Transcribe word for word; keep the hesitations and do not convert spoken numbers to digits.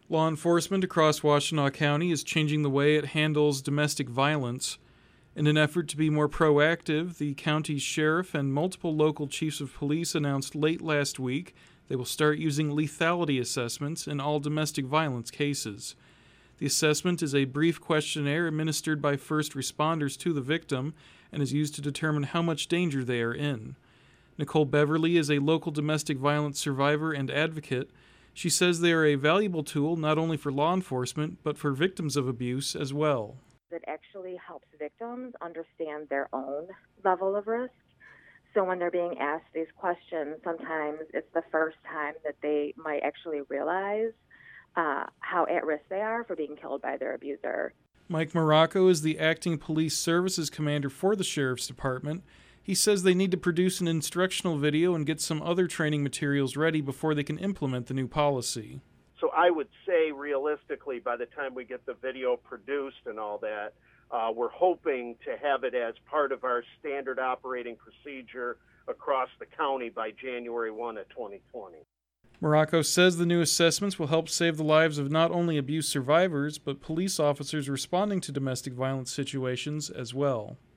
Law enforcement across Washtenaw County is changing the way it handles domestic violence. In an effort to be more proactive, the county's sheriff and multiple local chiefs of police announced late last week they will start using lethality assessments in all domestic violence cases. The assessment is a brief questionnaire administered by first responders to the victim and is used to determine how much danger they are in. Nicole Beverly is a local domestic violence survivor and advocate. She says they are a valuable tool not only for law enforcement, but for victims of abuse as well. It actually helps victims understand their own level of risk. So when they're being asked these questions, sometimes it's the first time that they might actually realize uh, how at risk they are for being killed by their abuser. Mike Morocco is the acting police services commander for the Sheriff's Department. He says they need to produce an instructional video and get some other training materials ready before they can implement the new policy. So I would say realistically, by the time we get the video produced and all that, uh, we're hoping to have it as part of our standard operating procedure across the county by January first of twenty twenty. Morocco says the new assessments will help save the lives of not only abuse survivors, but police officers responding to domestic violence situations as well.